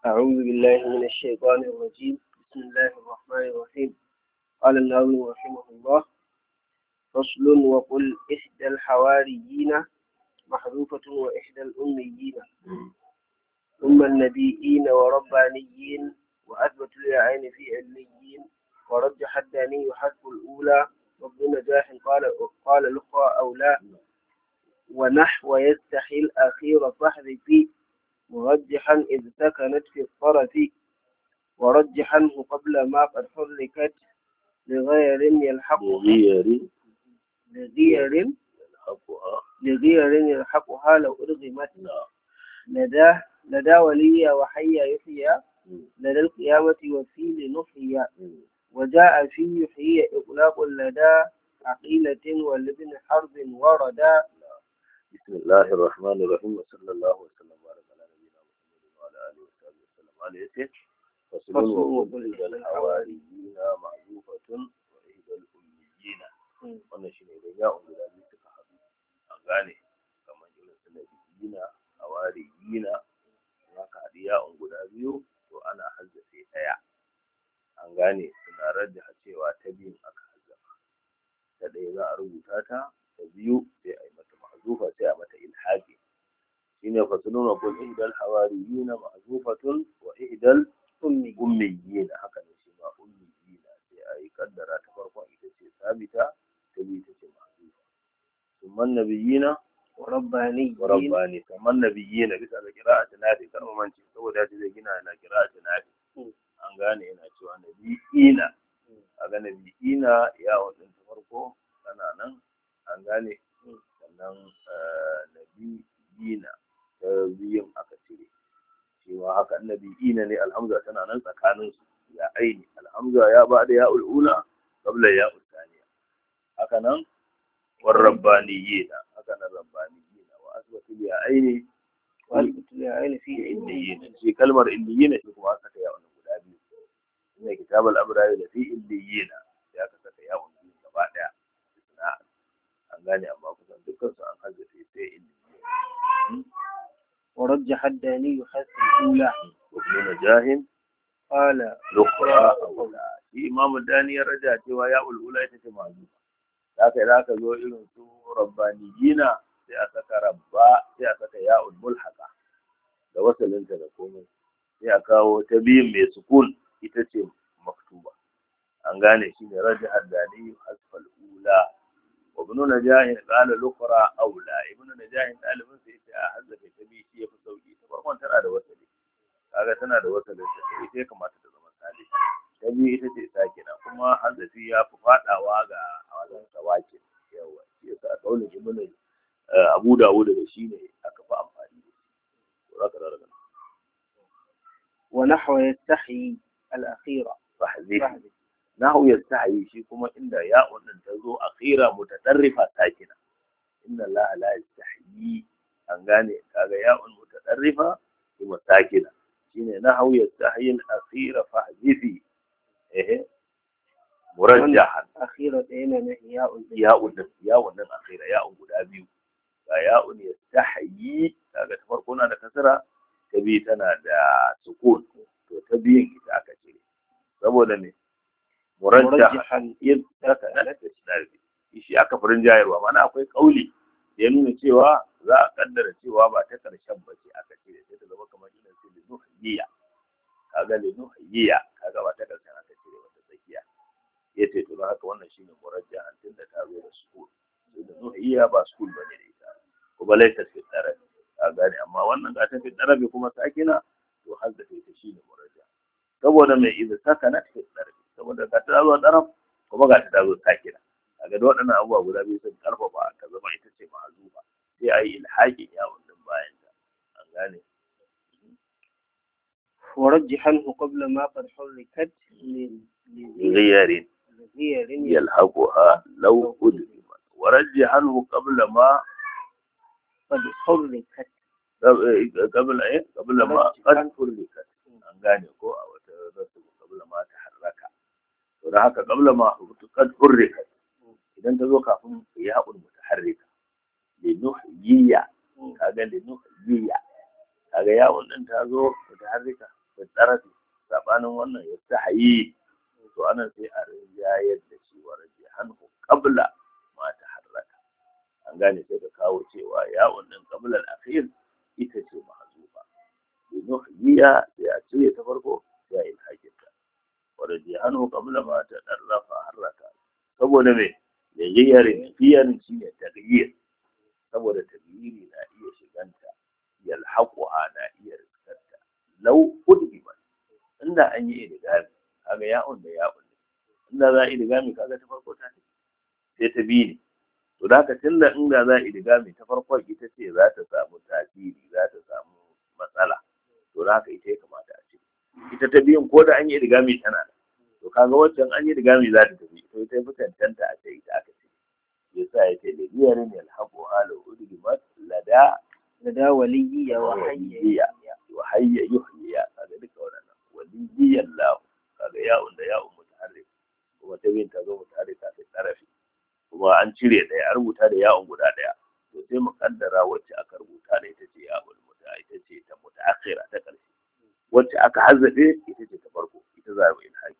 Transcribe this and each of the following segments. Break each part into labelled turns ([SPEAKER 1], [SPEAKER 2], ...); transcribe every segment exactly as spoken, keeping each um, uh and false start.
[SPEAKER 1] أعوذ بالله من الشيطان الرجيم. بسم الله الرحمن الرحيم. قال الناظم رحمه الله: فصل وقل إحدى الحواريين محذوفة وإحدى الأميين ثم النبيين وربانيين وأثبت اليعين في عليين ورجح الداني حذف الأولى وابن نجاح قال قال الأخرى أو لا ونحو يستحي الأخير فاحذف مرجحا إذ سكنت في الطرف ورجحنه قبل ما قد حركت لغير يلحقها
[SPEAKER 2] لغير
[SPEAKER 1] لغير
[SPEAKER 2] يلحقها
[SPEAKER 1] لغير يلحقها لو أرغمت لدى لدى ولي وحي يحيى لدى القيامة وفي لنحيى وجاء في يحيى إطلاق لدى عقيلة ولابن حرب وردا.
[SPEAKER 2] بسم الله الرحمن الرحيم وصلى الله وسلم وبارك على نبينا محمد وعلى اله وصحبه وسلم. عليه فصل وقل إحدى الحواريين معروفة وإحدى الأميين. wannan shine idan ya guda biyu suka haɗu an gane kamar irin su nabiyina hawariyina za ka haɗu ya guda biyu to ana hazzafe ɗaya an gane suna rajjaha cewa ta biyun aka hazzafa ta ɗaya za a rubuta ta ta biyu sai a yi mata mahzufa sai a mata ilhaqi shine fasalun wa qul ihdal hawariyina mahzufatun wa ihdal ummiyina haka ne shi ma ummiyina sai a yi kaddara ta farkon ita ce sabita ta biyu ita ce mahzufa thumma nabiyina
[SPEAKER 1] wa rabbani
[SPEAKER 2] wa rabbani thumma nabiyina bisa ga qira'atin nafi karmamanci saboda ta zai gina na qira'atin nafi an gane yana cewa nabiyina a ga nabiyina ya wadin ta farko tana nan an gane sannan nabiyina ta biyun aka cire cewa haka nabiyina ne alhamza tana nan tsakanin su ya aini alhamza ya ba da ya ulula qabla ya usaniya haka nan war rabbaniyina haka nan rabbaniyina wa asbatu ya aini
[SPEAKER 1] wa asbatu ya aini fi
[SPEAKER 2] illiyina shi kalmar illiyina shi kuma aka ta ya wannan guda biyu ne kitabul abrari da fi illiyina ya aka saka ya wannan gaba daya an gane amma kusan dukkan su an hazzafe sai ilmi
[SPEAKER 1] ورجح الداني حذف الأولى
[SPEAKER 2] وابن نجاح
[SPEAKER 1] قال
[SPEAKER 2] الأخرى أولى shi imam dani ya raja cewa ya ulula ita ce mazufa haka idan aka zo irin su rabbaniyina sai a saka rabba sai a saka ya mulhaqa da wasalinta da komai sai a kawo ta biyun mai sukun ita ce maktuba an gane shi ne raja dani hasfal ula وابن نجاح قال الأخرى أولى ابن نجاح قال من سيتي أحزك تبي شيء في سوقي تبقون ترى ده وصلي هذا تنا ده وصلي سيتي كما تتزمن سالي تبي إتتي ساكنة كما حزتي يا فقط أواجا أولا سواكن يوا يسا قول ابن أبو داود الشيني أكفى أمفاني وركنا ركنا
[SPEAKER 1] ونحو يستحي الأخيرة
[SPEAKER 2] فحذف nahu yastahi shi kuma inda ya wannan tazo akhira mutatarrifa sakina inna allaha la yastahi an gane kaga ya un mutatarrifa kuma sakina shine nahu yastahi al-akhira fahzifi eh murajjahan
[SPEAKER 1] akhira dayna ne ya un
[SPEAKER 2] ya un ya wannan akhira ya un guda biyu ga ya un yastahi kaga ta farko na da kasra ta biyu tana da sukun to ta biyun ita aka cire saboda ne murajjahan yin saka na tashdari shi aka furin jayarwa mana akwai kauli ya nuna cewa za a kaddara cewa ba ta karshen ba ce aka cire sai ta zama kamar irin su linuhiyya kaga linuhiyya kaga ba ta karshen aka cire ba ta tsakiya yace to haka wannan shine murajjahan tunda ta zo da sukun linuhiyya ba sukun bane da ita kuma laita fi tarabi a gane amma wannan ga ta fi tarabi kuma sakina to hadda ta shine murajja saboda mai idan sakana fi tarabi saboda ga ta zo ɗaraf kuma ga ta zo sakina kaga da waɗannan abubuwa guda biyu sun karfafa ta zama ita ce ma'azufa sai a yi ilhaƙin yawon din bayan ta an gane
[SPEAKER 1] ورجحنه قبل ما قد حركت
[SPEAKER 2] لغير
[SPEAKER 1] لغير
[SPEAKER 2] يلحقها لو قدمت ورجحنه قبل ما
[SPEAKER 1] قد حركت
[SPEAKER 2] قبل ايه قبل ما قد حركت an gane ko a wata rasu قبل ما تحرك to da haka qabla ma qad hurrika idan ta zo kafin ya haƙul mutaharrika linuhyiya kaga linuhyiya kaga yawon din ta zo mutaharrika da tsarafi sabanin wannan yastahi to anan sai a rinjayar da shi wa rajihanhu qabla ma taharraka an gane sai ka kawo cewa ya'un din qabla al-akhir ita ce mahzufa linuhyiya sai a cire ta farko sai a yi hakinta wa rajihanhu qabla ma tadarrafa harraka saboda me yayyare fiyan shi ne taghyir saboda taghyiri na iya shiganta yalhaquha na iya riskanta law udgiba inda an yi idgami kaga ya'un da ya'un inda za a idgami kaga ta farko ta sai ta biyu ne to da haka tunda inda za a idgami ta farkon ita ce za ta samu tasiri za ta samu matsala to da haka ita ya kamata a ce ita ta biyun ko da an yi idgami tana da to kaga waccan an yi idgami za ta tafi to ita fi tantanta a ce ita aka ce yasa ya ce da biyar ne alhaqu ala udgimat lada
[SPEAKER 1] lada waliyya wa hayya
[SPEAKER 2] wa hayya yuhyiya kaga duka wannan waliyyan lahu kaga ya'un da ya'un mutaharrik kuma ta bin ta zo mutaharrika ta tarafi kuma an cire ɗaya a rubuta da ya'un guda ɗaya to sai mu kaddara wacce aka rubuta da ita ce ya'un muta ita ce ta mutaakhira ta ƙarshe wacce aka hazzafe ita ce ta farko ita za mu ilhaqi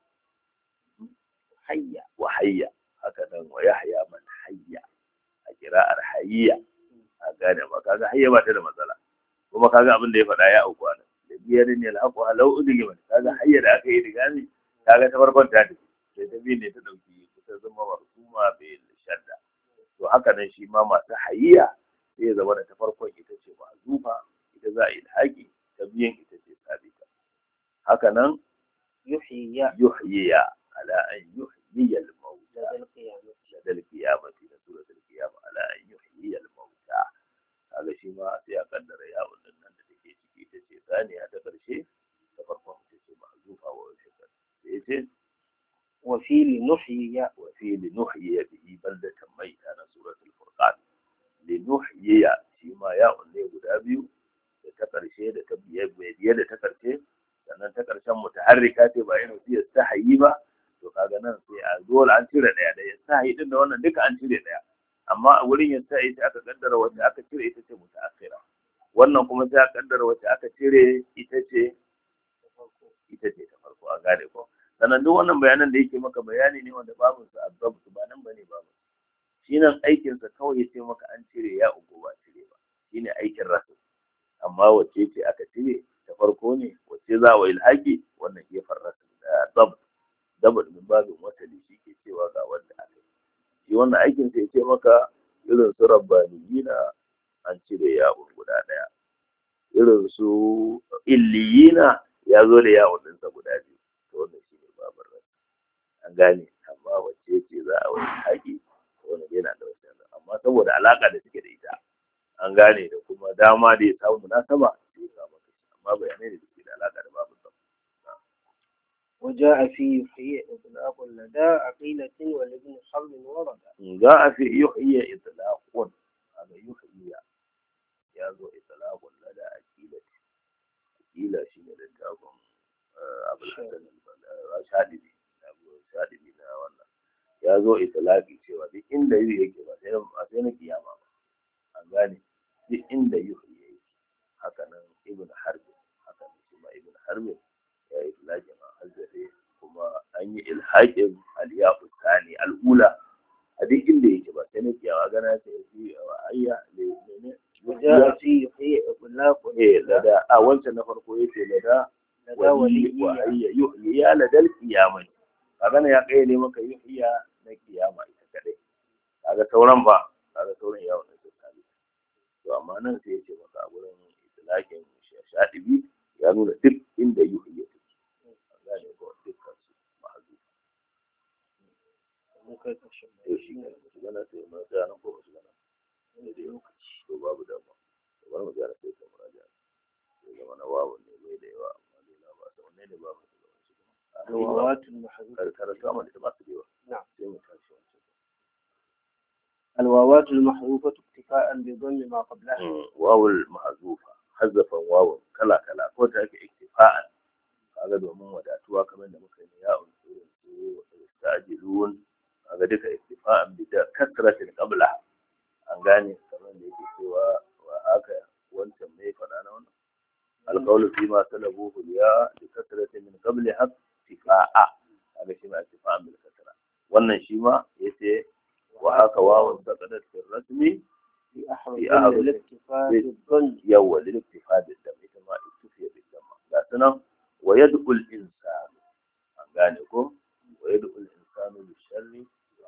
[SPEAKER 1] hayya
[SPEAKER 2] wa hayya haka nan wa yahya man hayya a kira'ar hayya a gane ba kaga hayya ba ta da matsala kuma kaga abin da ya faɗa ya auku nan da biyar ne alhaqu law udige man kaga hayya da aka yi digami kaga ta farkon ta tafi sai ta biyu ne ta dauki ta zama marsuma bil shadda to haka nan shi ma masu hayya sai ya zama da ta farkon ita ce mahzufa ita za a yi ilhaqi ta biyan ita ce sabita haka nan
[SPEAKER 1] yuhyiya
[SPEAKER 2] yuhyiya ala an yuhyiya al-mauta da al-qiyamati da suratul qiyamah ala an yuhyiya al-mauta kaga shi ma sai a kaddara ya'un din nan da take ciki ita ce saniya ta karshe ta farkon ita ce mahzufa wa shakar sai ce
[SPEAKER 1] wa fi linuhyiya
[SPEAKER 2] wa fi linuhyiya bihi baldatan maita na suratul furqan linuhyiya shi ma ya'un ne guda biyu da ta karshe da ta biye biye da ta karshe sannan ta karshen mutaharrika ce ba yana fiye ta hayi ba to kaga nan sai a dole an cire daya da ya sa din da wannan duka an cire daya amma a wurin ya sa ita aka kaddara wacce aka cire ita ce mutaakhira wannan kuma sai aka kaddara wacce aka cire ita ce ita ce ta farko a gane ko sannan duk wannan bayanan da yake maka bayani ne wanda babu su azab su ba nan bane babu shi nan aikin sa kawai yace maka an cire ya uku ba cire ba shine aikin rasul amma wacce ce aka cire ta farko ne wacce za wa ilhaqi wannan gefar rasul da zab dabar min babin wasali shi ke cewa ga wanda aka yi shi wannan aikin sai ce maka irin su rabbaniyina an cire yawon guda daya irin su illiyina ya zo da yawon ɗinsa guda biyu to wannan shi ne babar rai an gane amma wacce ce za a wani haƙi wannan yana da wasu amma saboda alaƙa da suke da ita an gane da kuma dama da ya samu munasaba sai ya samu amma bayanai da suke da alaƙa da babu
[SPEAKER 1] وجاء في يحيى إطلاق لدى عقيلة ولابن حرب ورد
[SPEAKER 2] جاء في يحيى إطلاق هذا يحيى يازو إطلاق لدى عقيلة عقيلة شيء لتاكم أبو الحسن الشادبي أبو الشادبي لا والله يازو إطلاقي cewa duk inda yi yake ba sai ba sai na kiyama ba an gane duk inda yuhyi yake haka nan ibn harb haka nan kuma ibn harb ya yi ilhaqin hazzafe kuma an yi ilhaqin al-ya'u thani al-ula a duk inda yake ba sai na kiyawa gana ta yi wa ayya ne
[SPEAKER 1] وجاء في يحيى إطلاق
[SPEAKER 2] eh lada a wancan na farko yace lada
[SPEAKER 1] لدى
[SPEAKER 2] wali wa
[SPEAKER 1] ولي
[SPEAKER 2] ayya yuhyi ya ladal qiyamah kaga ne ya kai ne maka yuhya na kiyama ita kadai kaga sauran ba kaga sauran ya wannan tsari to amma nan sai yace maka a gurin itlaqin shadibi ya nuna duk inda yuhyi gane ko dukkan su ma'azu
[SPEAKER 1] mun kai ƙarshen
[SPEAKER 2] to shi ne su gana sai mun ga nan ko su gana ne da lokaci to babu dama to bar mu ga sai ka muraja to ga mana wawo ne bai da yawa amma dai na ba wanne ne babu su ga shi
[SPEAKER 1] الواوات المحذوفة
[SPEAKER 2] kar kar ta mun da ba su da yawa
[SPEAKER 1] نعم
[SPEAKER 2] sai mu tashi wancan
[SPEAKER 1] الواوات المحذوفة اكتفاء بضم ما قبلها
[SPEAKER 2] wawul mahzufa hazafan wawun kala kala ko ta yake iktifa'an kaga domin wadatuwa kamar da muka yi ya unsuru su istajilun kaga duka iktifa'an bi da kasratin qabla an gane kamar da yake cewa wa haka wancan mai fada na wannan alqawlu fi ma talabuhu ya bi kasrati min qabli haqqifa'a kaga shi ma ittifa'an bil kasra wannan shi ma yace wa haka wawun saqadat fi rasmi
[SPEAKER 1] في أحرف الاكتفاء بالظن
[SPEAKER 2] يوى للاكتفاء بالدم كما اكتفي بالدم لكن ويدعو الإنسان أنغانيكم ويدعو الإنسان بالشر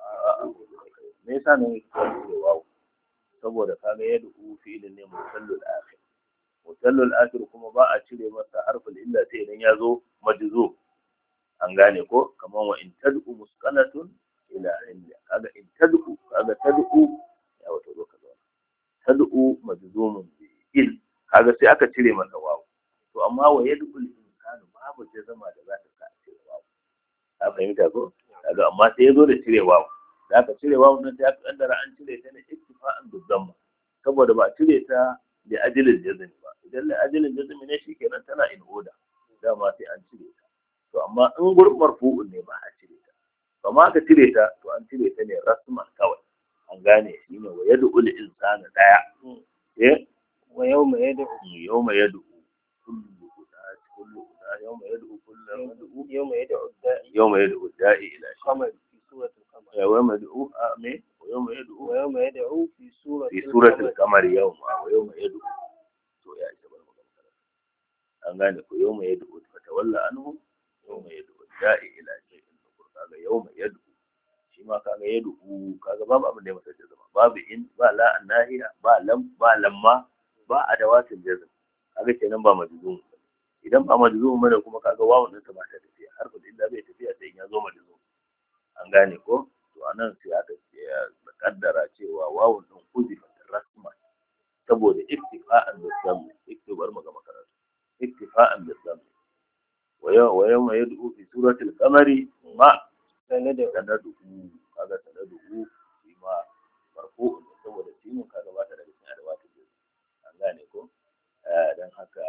[SPEAKER 2] me yasa ne yake wawo saboda kaga yad'u fi'lin ne musallul akhir musallul akhir kuma ba a cire masa harfin illa sai idan ya zo majzu an gane ko kaman wa in tad'u musqalatun ila illa kaga in tad'u kaga tad'u ya wato zo kaza tad'u majzumun bi il kaga sai aka cire masa wawo to amma wa yad'u al-insanu babu jazama da za ta sa cire wawo ka fahimta ko kaga amma sai ya zo da cire wawo da aka cire wawun nan ta kaddara an cire ta ne ittifa'an bizamma saboda ba a cire ta da ajilin jazmi ba idan la ajilin jazmi ne shikenan tana in order dama sai an cire ta to amma in gurin marfu'un ne ba a cire ta kuma aka cire ta to an cire ta ne rasman kawai an gane shine wa yad'u lil insana daya eh
[SPEAKER 1] wa yawma yad'u
[SPEAKER 2] yawma yad'u kullu unas kullu unas yawma yad'u kullu yad'u
[SPEAKER 1] yawma yad'u da'i
[SPEAKER 2] yawma yad'u da'i ila
[SPEAKER 1] qamar fi surati al-qamar
[SPEAKER 2] ويوم يدعو آمين ويوم يدعو
[SPEAKER 1] ويوم يدعو في سورة
[SPEAKER 2] في سورة القمر يوم ويوم يدعو تو يا جبل مغفرة أنغاني يوم يدعو فتولى عنهم يوم يدعو الداعي إلى شيء نقول كذا يوم يدعو شما كذا يدعو كذا باب أمر ده مثل جزم باب إن با لا الناهية با لم با لما با أدوات الجزم هذا شيء نبى مجزوم idan ba majzum bane kuma kaga wawun din ta ba ta tafiya harfin illa bai tafiya sai ya zo majzum an gane ko to anan sai aka kaddara cewa wawun din uzifa rasma saboda iktifa'an da zamu iktibar mu ga makaratu iktifa'an da zamu waya waya ma yad'u fi surati al-qamari ma sanadu sanadu kaga sanadu shi ma marfu'un saboda shi mun kaga ba ta da cikin adawatu an gane ko dan haka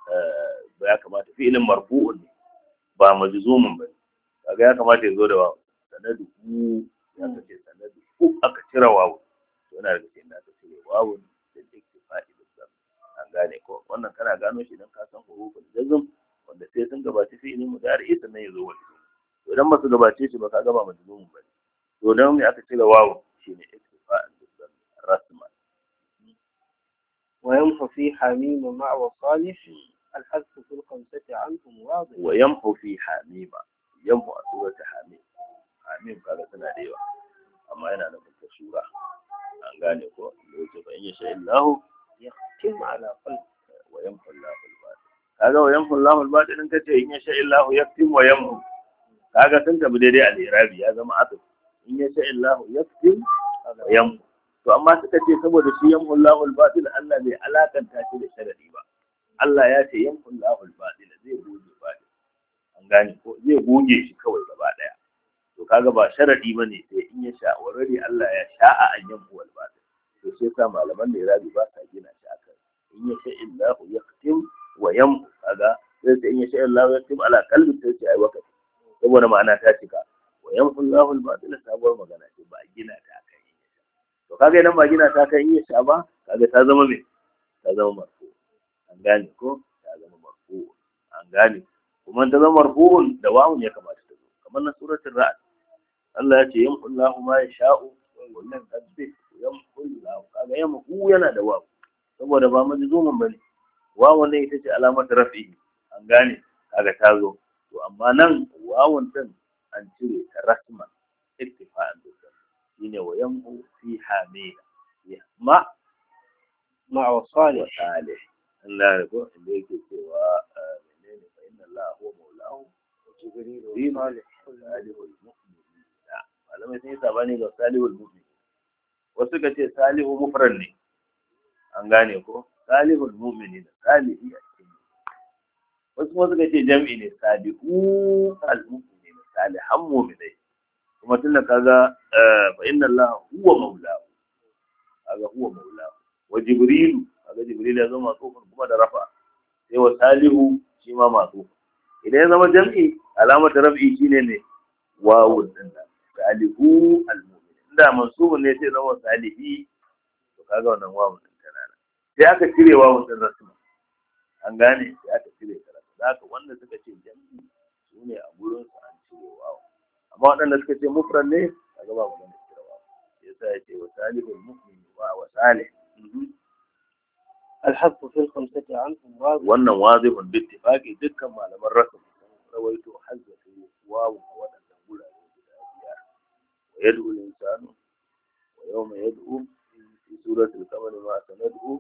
[SPEAKER 2] ba ya kamata fi'ilin marfu'un ne ba majzumun bane kaga ya kamata ya zo da wawu sanadu ya kace sanadu ku aka cire wawu to yana daga cikin da aka cire wawu da iktifa'i da zam an gane ko wannan kana gano shi idan ka san hurufin jazm wanda sai sun gabaci fi'ilin mudari sannan ya zo wani to idan ba su gabace shi ba ka gaba majzumun bane to dan me aka cire wawu shine iktifa'i da zam rasman
[SPEAKER 1] ويمحو في حميم مع وصالح الحذف في الخمسة عنهم واضح
[SPEAKER 2] ويمحو في حميم يمحو سورة حميم حميم kaga tana da yawa amma yana da mutum sura an gane ko yake fa in sha Allah
[SPEAKER 1] يختم على قلب
[SPEAKER 2] wa yamhu Allahu al-batil kaga wa yamhu Allahu al-batil din kace in sha Allah yaktim wa yamhu kaga sun tabi daidai al-irabi ya zama asal in sha Allah yaktim wa yamhu to amma suka ce saboda shi yamhu Allahu al-batil Allah bai alakanta shi da sharadi ba Allah ya ce yamhu Allahu al-batil zai goge batil an gane ko zai goge shi kawai gaba daya to kaga ba sharadi bane sai in ya sha already Allah ya sha'a an yamhu al-batil to sai sa malaman da irabi ba sa gina shi akan in ya sha Allahu yaktim wa yamhu kaga sai in ya sha Allahu yaktim ala qalbi sai ce ai wakati saboda ma'ana ta cika wa yamhu Allahu al-batil sabuwar magana ce ba gina ta akan to kaga idan ba gina ta kan iya sha ba kaga ta zama me ta zama marfu an gane ko ta zama marfu an gane kuma ta zama marfu da wawun ya kamata ta zo kamar na suratul ra'd Allah ya ce yamhu Allahu ma yasha'u wa yunazzih yamhu Allahu kaga yamhu yana da wawu saboda ba majzumun bane wawun ne ita ce alamar rafi an gane kaga ta zo to amma nan wawun din an cire ta rasman ittifa'an shine wa yamhu fi hamida ma
[SPEAKER 1] مع وصالح
[SPEAKER 2] salih Allah ya ko inda yake cewa menene fa inna Allah huwa maulahu wa jibril fi salih salihul mu'minin malamai sai sabani ga salihul mu'min wasu ka ce salihu mufrad ne an gane ko salihul mu'minin salihi a cikin wasu kuma suka ce jam'i ne salihu al-mu'minin salihan mu'minai kuma tunda kaga fa inna Allah huwa maulahu kaga huwa maulahu wa jibril kaga jibril ya zama masu kuma da rafa sai wa salihu shi ma masu idan ya zama jam'i alamar rafi shine ne wawu din nan salihu almu'min inda mansubun ne sai zama salihi to kaga wannan wawu din tana sai aka cire wawu din rasmi an gane sai aka cire karatu da haka wanda suka ce jam'i su ne a gurin su an cire wawu amma waɗanda suka ce mufrad ne kaga ba mu cire wawu yasa ya ce wa salihul mu'min wa wa salih
[SPEAKER 1] الحق في الخمسة عنهم واضح
[SPEAKER 2] wannan wazihun bi ittifaqi dukkan malaman rasul rawaito hazzafi wawu a waɗannan gurare guda biyar wa yad'u al-insanu wa yawma yad'u fi surati al-qamar ma sanad'u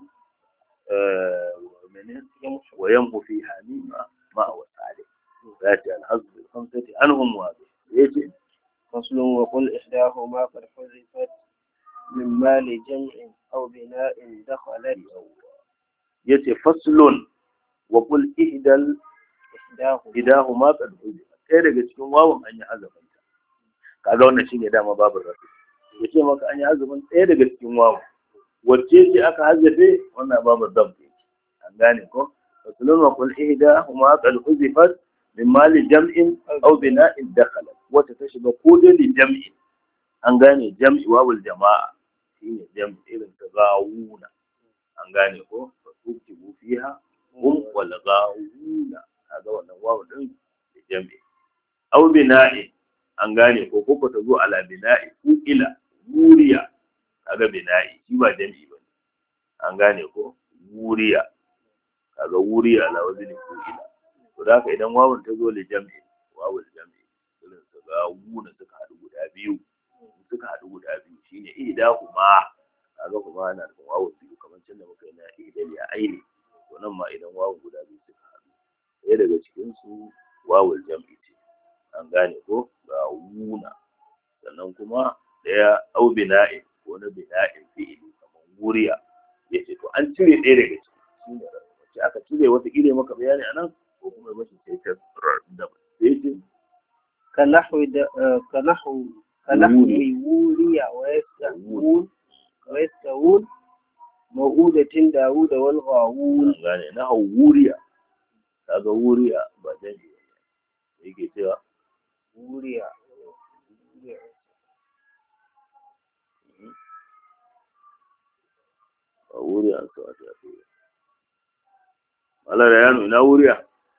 [SPEAKER 2] ويمحو فيها مما ما هو صالح ذات الحظ بالخمسة عنهم واضح يجي
[SPEAKER 1] فصل وقل إحداهما قد حذفت من مال جمع أو بناء دخلت
[SPEAKER 2] يجي فصل وقل إحدى إحداهما قد حذفت ɗaya daga cikin wawan an yi azabin ta kaga wannan shine dama babu rasu yace maka an yi azabin ɗaya daga cikin wawan wacce ce aka hazafe wannan babu dabbi an gane ko fasulun wa qul ihda huma qad huzifat min mali jam'in aw bina'in dakhalat wata ta shiga ko da li jam'in an gane jam'i wawul jama'a shine jam'i irin ta gawuna an gane ko fasukibu fiha hum wal gawuna kaga wannan wawu din jam'i aw bina'in an gane ko ko ta zo ala bina'i ku ila muriya kaga bina'i shi ba jam'i bane an gane ko wuriya kaga wuriya la wazni ko ila to da haka idan wawun ta zo li jam'i wawul jam'i irin su ga wuna suka hadu guda biyu suka hadu guda biyu shine ihdahuma kaga kuma ana da wawun biyu kamar can da muka yi na ihdal ya aini to nan ma idan wawun guda biyu suka hadu ɗaya daga cikin su wawul jam'i ce an gane ko ga wuna sannan kuma daya au bina'i ko na bina'in fi'ili kamar wuriya yace to an cire ɗaya daga ciki shine wacce aka cire wata ile maka bayani anan ko kuma bashi sai ta da sai ce
[SPEAKER 1] كنحو د... كنحو كنحو ووريا ويستهون ويستهون موؤودة داوود والغاوون
[SPEAKER 2] يعني نحو ووريا kaga wuriya ba dani yake cewa
[SPEAKER 1] wuriya
[SPEAKER 2] a wuriya an kawo ta fi malar yano ina wuriya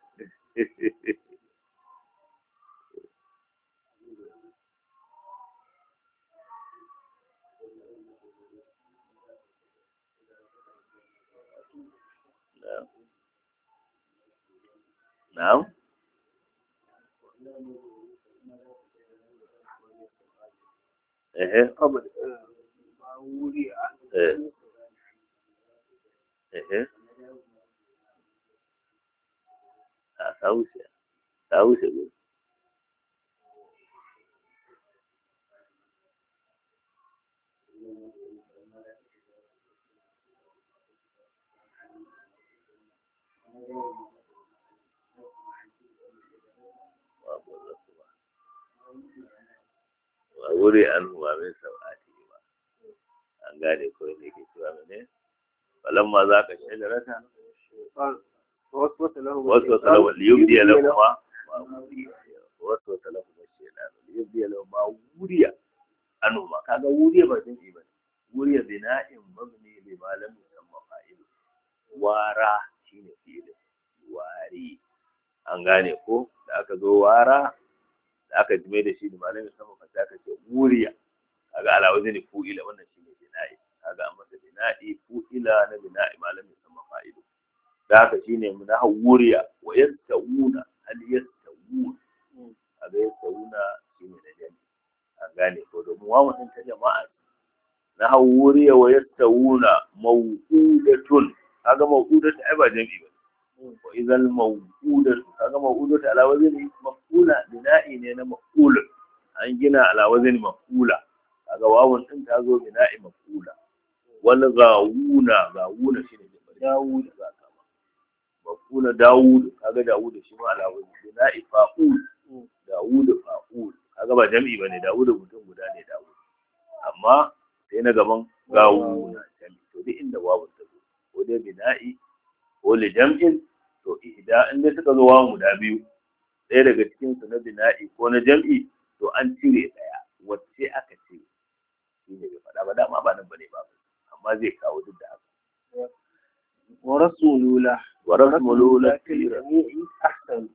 [SPEAKER 2] na'am ehe
[SPEAKER 1] قبل ووريا
[SPEAKER 2] ehe a sauce sauce ne wa wuri an huwa min sau'ati ba an gane ko ne ke cewa ne فلما ذاك الشجرة
[SPEAKER 1] وسوس له
[SPEAKER 2] وسوس له ليبدي لهما وسوس له الشيطان ليبدي لهما وريا أنهما كذا وريا بعدين إيمان وريا بناء مبني لما لم يسمى فاعله وارا شيء فيه wari an gane ko da aka zo wara da aka jime da shi da malamin sama fa aka ce wuriya kaga alawazi ne fu'ila wannan shine bina'i kaga an masa bina'i fu'ila na bina'i malamin sama fa'idu da haka shine na wuriya wa yastawuna hal yastawun kaga yastawuna shine da jami an gane ko domin wawan din ta jama'a na wuriya wa yastawuna mawqudatun kaga mawqudatu ai ba jami ba wa idan mawqudatu kaga mawqudatu ala wazni maf'ula bina'i ne na maf'ul an gina ala wazni maf'ula kaga wawun din ta zo bina'i maf'ula wal gawuna gawuna shine Dawud zaka ba maf'ula Dawud kaga Dawud shi ma ala wazni bina'i fa'ul Dawud fa'ul kaga ba jami'i bane Dawud mutum guda ne Dawud amma sai na gaban gawuna jami'i to duk inda wawun ta zo ko dai bina'i ko li jam'in to ihda in dai suka zo wawan guda biyu ɗaya daga cikin su na bina'i ko na jam'i to an cire ɗaya wacce aka cire shi ne bai faɗa ba dama ba nan bane ba amma zai kawo duk da haka
[SPEAKER 1] ورسم الأولى
[SPEAKER 2] ورسم الأولى
[SPEAKER 1] في الجميع أحسن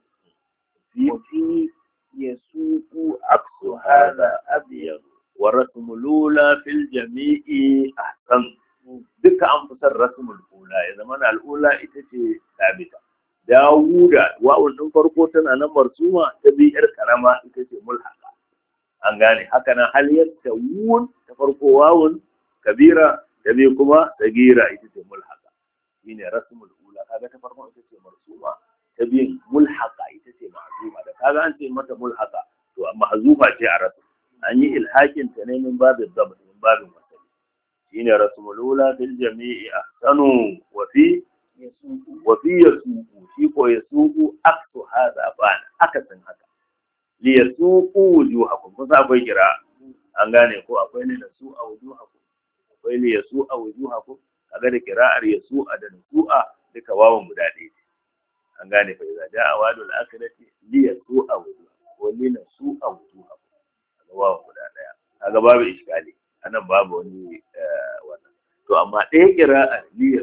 [SPEAKER 1] وفي يسوق
[SPEAKER 2] عكس هذا أبيض ورسم الأولى في الجميع أحسن duka an fi son rasmul ula ya zama na al'ula ita ce sabita. Dawuda wa'un din farko tana nan marsuma, ta bi yar karama ita ce mulhaka. An gane haka nan hal yadda wun ta farko wawun kabira, ta bi kuma sagira ita ce mulhaka. Shine rasmul ula, kaga ta farko ita ce marsuma, ta bi mulhaka ita ce mahzuma. Da kaga an ce mata mulhaka to mahzuma ce a rasu. An yi ilhakin ta ne min babin zama min babin shine rasmulula fil jami'i ahsanu wa fi wa fi yasuqu shi ko yasuqu aksu hada bana akasin haka li yasuqu wujuhakum ko akwai kira an gane ko akwai ne nasu a wujuhakum akwai li yasu a wujuhakum kaga da kira'ar yasu a da nasu'a duka wawan guda ɗaya an gane fa idza ja'a wadul akhirati li yasu a wujuhakum ko li nasu a wujuhakum kaga wawan guda ɗaya kaga babu iskali anan babu wani wannan to amma ɗaya kira'ar liya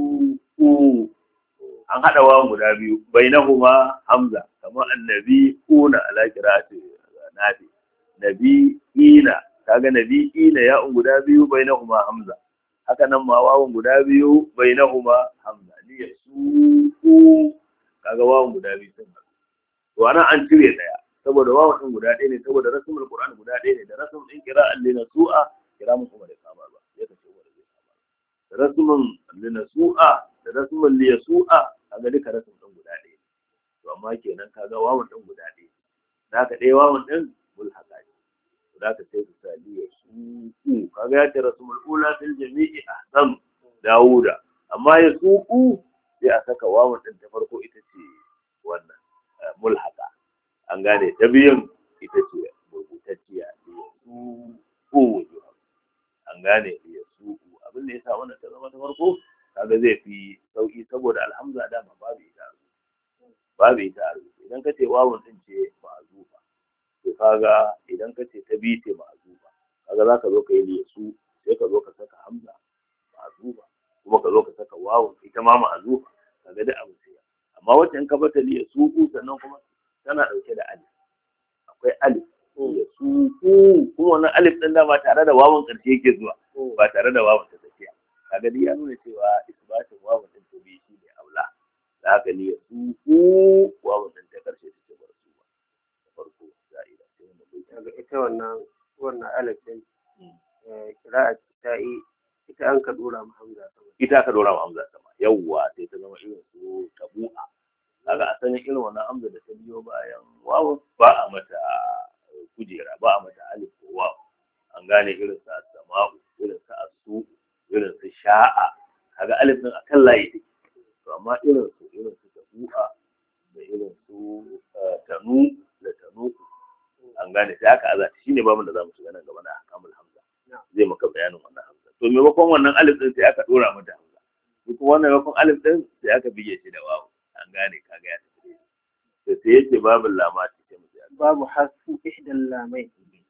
[SPEAKER 2] su an haɗa wawan guda biyu bainahuma hamza kamar annabi una ala qira'ati nafi nabi ina kaga nabi ina ya un guda biyu bainahuma hamza haka nan ma wawan guda biyu bainahuma hamza liya su kaga wawan guda biyu sun haɗu to anan an cire daya saboda wawan din guda ɗaya ne saboda rasmul qur'an guda ɗaya ne da rasmul din qira'an lina su'a kira mu kuma da kama ba ya kace wanda zai kama da rasmun linasu'a da rasmun liyasu'a kaga duka rasmun din guda ɗaya to amma kenan kaga wawan din guda ɗaya da ka ɗaya wawan din mulhaka ne to da ka sai ka liyasu'u kaga ya ce rasmul ula fil jami'i ahsan dauda amma yasu'u sai a saka wawan din ta farko ita ce wannan mulhaka an gane ta biyan ita ce rubutacciya liyasu'u an gane ya suku abin da ya sa wannan ta zama ta farko kaga zai fi sauki saboda alhamza dama babu ita babu ita idan ka ce wawun din ce ma'azufa to kaga idan ka ce ta bi ce ma'azufa kaga zaka zo ka yi ya su sai ka zo ka saka hamza ma'azufa kuma ka zo ka saka wawun ita ma ma'azufa kaga da abu sai amma wacce in ka bata ya suku sannan kuma tana dauke da alif akwai alif ya suku kuma wannan alif din da ba tare da wawan karshe yake zuwa ba tare da wawan ta tsakiya kaga dai ya nuna cewa isbatin wawan din to bi shi ne aula da haka ne ya suku wawan din ta karshe take bar su ba farko za'ida sai wannan bai
[SPEAKER 1] daga ita wannan wannan alif din kira'a ta yi ita an ka dora mu hamza sama
[SPEAKER 2] ita ka dora mu hamza sama yawwa sai ta zama irin su tabu'a kaga asalin irin wannan hamza da ta biyo bayan wawan ba a mata kujera ba a mata alif ko waw an gane irin sa sama'u irin sa asu irin su sha'a kaga alif din akan layi take to amma irin su irin su tabu'a da irin su tanu da tanu an gane sai aka azata shine babu da zamu shiga nan gaba na kamul hamza zai maka bayanin wannan hamza to maimakon wannan alif din sai aka dora mata hamza duk wannan maimakon alif din sai aka bige shi da waw an gane kaga ya tafi to sai yace babul lamati
[SPEAKER 1] babu hasfu ihdal lamain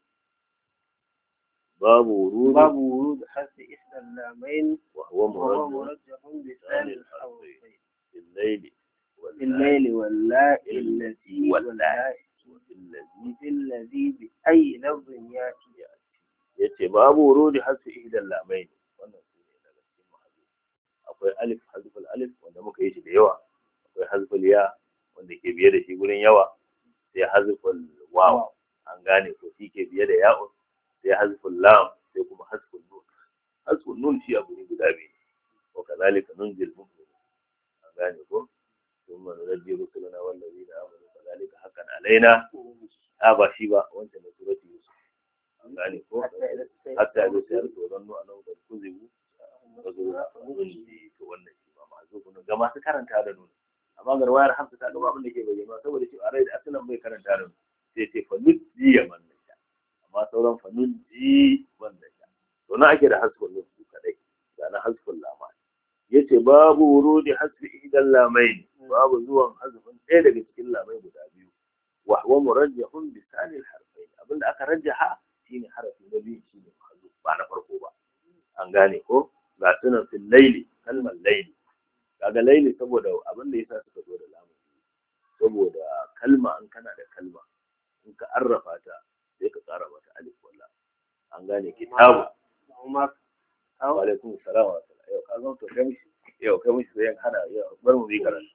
[SPEAKER 2] babu wurud
[SPEAKER 1] babu wurud hasfu ihdal lamain
[SPEAKER 2] wa huwa
[SPEAKER 1] murajjahun bi thani al-harfayn
[SPEAKER 2] الليل
[SPEAKER 1] الليل واللائل التي واللائل الذي بأي لفظ يأتي
[SPEAKER 2] yace babu wurudi hasfi ihdal lamain wannan shine daga cikin ma'azu akwai alif hazful alif wanda muka yi shi da yawa akwai hazful ya wanda ke biye da shi gurin yawa sai hazful waw an gane ko shi ke biye da ya'un sai hazful lam sai kuma hazful nun hazful nun shi abu ne guda biyu wa kazalika nunjil mu'minin an gane ko thumma nunajji rusulana wal ladina amanu kazalika haqqan alaina a ba shi ba wancan da surati yusuf an gane ko hatta da sai to zannu anan da kuzibu kazo nunji to wannan shi ba ma'azufun ga masu karanta da nun amma garwayar hamsa ta gaba abin da ke bayyana saboda shi a rai da asalin bai karanta da sai ce fa nujji ya man nasha amma sauran fa nujji wanda sha to na ake da hasfun nun su kadai da na hasfun lama yace babu wurudi hasfi ihdal lamain babu zuwan hasfun ɗaya daga cikin lamai guda biyu wa huwa murajjahun bi sani al-harfain abinda aka rajjaha shine harafi na biyu shine mahzuf ba na farko ba an gane ko ga sunan fil layli kalmar layli kaga laili saboda abin da yasa suka zo da lamun saboda kalma an kana da kalma in ka arrafa ta sai ka tsara mata alif walla an gane kitabu
[SPEAKER 1] kuma
[SPEAKER 2] wa alaikum salam wa rahmatullah yau ka zo to kai mishi yau kai mishi sai hana yau bar mu yi karatu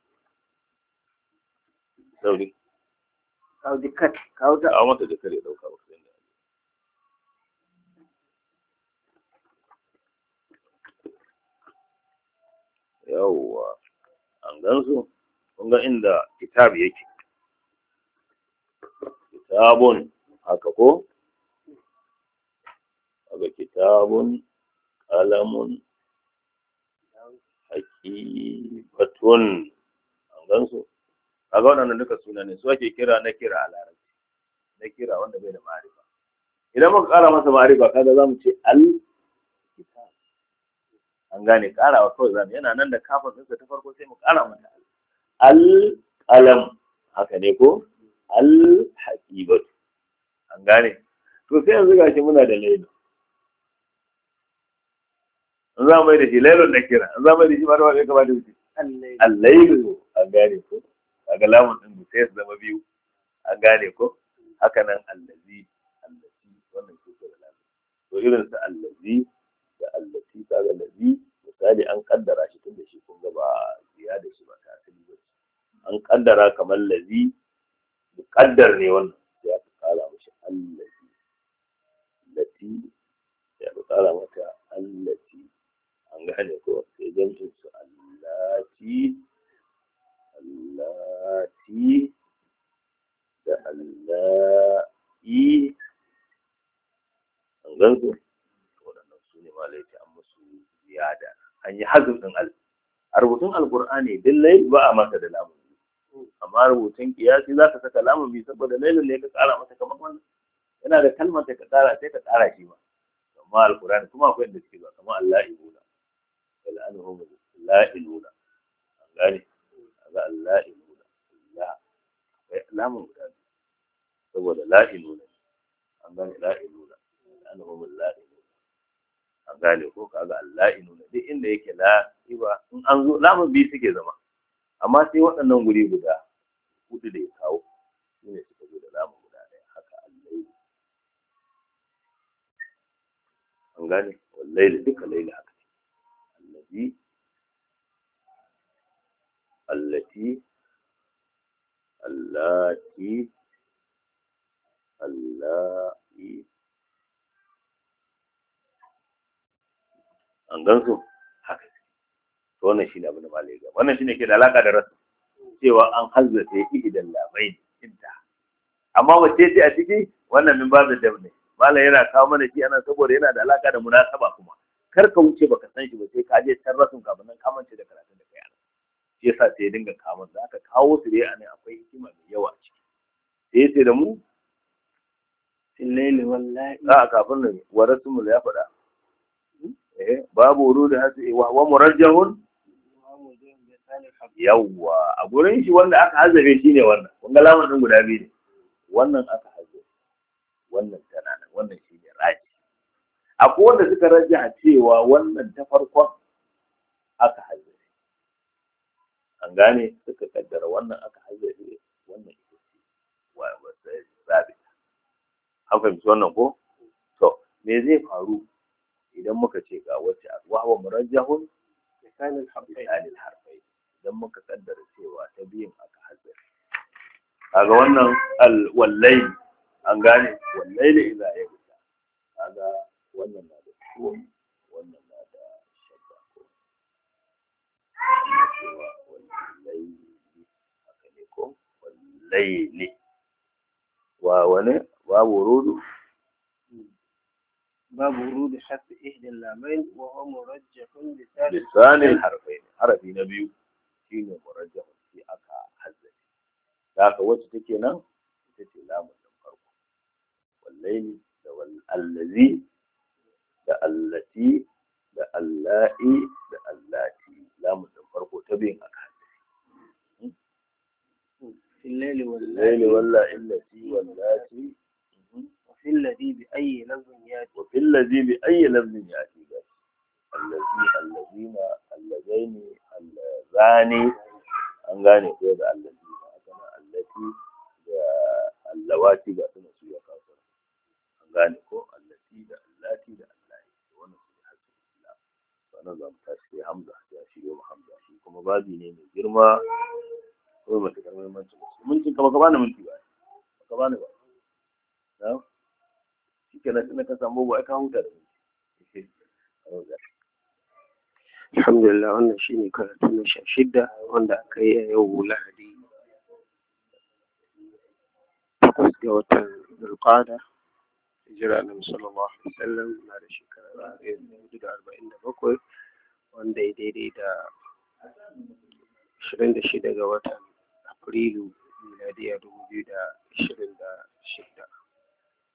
[SPEAKER 2] sauri
[SPEAKER 1] kawo dikkat kawo ta
[SPEAKER 2] a mata da kare dauka ba kai yawwa an gansu kun ga inda kitab yake kitabun haka ko haka kitabun kalamun hakibatun an gansu kaga wannan duka suna ne su ake kira na kira a larabci na kira wanda bai da ma'arifa idan muka kara masa ma'arifa kaga zamu ce al kitab an gane karawa kawai zamu yana nan da kafin ɗinsa ta farko sai mu kara mata al qalam haka ne ko al haqibatu an gane to sai yanzu gashi muna da lailu an za mu yi da shi lailun na kira an za mu yi da shi ma da wani kama da wuce al lailu an gane ko kaga lamun din sai su zama biyu an gane ko haka nan allazi allazi wannan ke da lamun to irin su allazi da allati kaga allazi misali an kaddara shi tunda shi kun ga ba ziyada shi ba ta asali ba an kaddara kamar lazi muqaddar ne wannan ya fi kara mishi allazi lati ya fi kara mata allati an gane ko sai jam'in su allati allati da allahi an gansu waɗannan su ne malaiti an musu ziyada an yi hazin ɗin al a rubutun alkur'ani din lai ba a masa da lamun amma rubutun kiyasi za ka saka lamun bi saboda lailin ne ka tsara masa kamar wannan yana da kalmar da ka tsara sai ka tsara shi ba amma alkur'ani kuma akwai inda suke ba kamar Allah ibuna wal anhum la iluna an gane ga Allah iluna la lamun guda saboda la iluna an gane la iluna anhum la iluna an gane ko kaga Allah iluna duk inda yake la iba in an zo lamun bi suke zama amma sai waɗannan guri guda hudu da ya kawo su ne suka zo da lamun guda ɗaya haka Allah an gane wallahi duka laila haka allazi allati allati allahi an gansu haka to wannan shine abin da malai ga wannan shine ke da alaka da rasu cewa an hazzace idan labai inda amma wace ce a ciki wannan min babu da ne malai yana kawo mana shi anan saboda yana da alaka da munasaba kuma kar ka wuce baka san shi ba sai ka je can rasun kafin nan kamance da karatun da kai ana shi yasa sai ya dinga kawo da aka kawo su dai anan akwai hikima mai yawa a ciki sai yace da mu
[SPEAKER 1] Laili wallahi
[SPEAKER 2] a kafin nan wa rasumul ya faɗa eh babu wurudi hasi wa murajjahun yawwa a gurin shi wanda aka hazzabe shi ne wannan kun ga lamun din guda biyu ne wannan aka hazzabe wannan tana nan wannan shi ne raji akwai wanda suka rajja cewa wannan ta farkon aka hazzabe an gane suka kaddara wannan aka hazzabe wannan ita ce wa sai zabi an fahimci wannan ko to me zai faru idan muka ce ga wacce wa huwa murajjahun lisanil harfai idan muka kaddara cewa ta biyun aka hazzabe kaga wannan al wallahi an gane wallahi idza ya guda kaga wannan na da ko wannan na da shadda ko wallahi haka ne ko wallahi wa wani babu rudu
[SPEAKER 1] باب ورود حرف إحدى اللامين وهو مرجح
[SPEAKER 2] لسان الحرفين حرف نبي شيء مرجح في أكا حزة ذاك وجه تكينا تكي لام الفرق والليل والذي التي اللائي اللاتي لام الفرق تبين أكا حزة
[SPEAKER 1] في الليل
[SPEAKER 2] والليل ولا التي واللاتي
[SPEAKER 1] وفي الذي بأي لفظ يأتي
[SPEAKER 2] وفي الذي بأي لفظ يأتي الذي الذين اللذين zani an gane ko da allati ba aka na allati da allawati ga suna su ya kawo an gane ko allati da allati da allahi wannan su ne hasu illa wannan za mu tashi hamza ya shigo hamza shi kuma babi ne mai girma ko ba ta karɓar muhimmanci minti ka baka bani minti ba baka bani ba na shi kenan tunda ka samu ba ka huta da minti
[SPEAKER 1] alhamdulillah wannan shine karatu na sha shida wanda aka yi a yau lahadi takwas ga watan zulqa'ada hijira annabi sallallahu alaihi wasallam na da shekara ɗari da arba'in da bakwai wanda ya daidai da ashirin da shida ga watan afrilu miladiya dubu biyu da ashirin da shida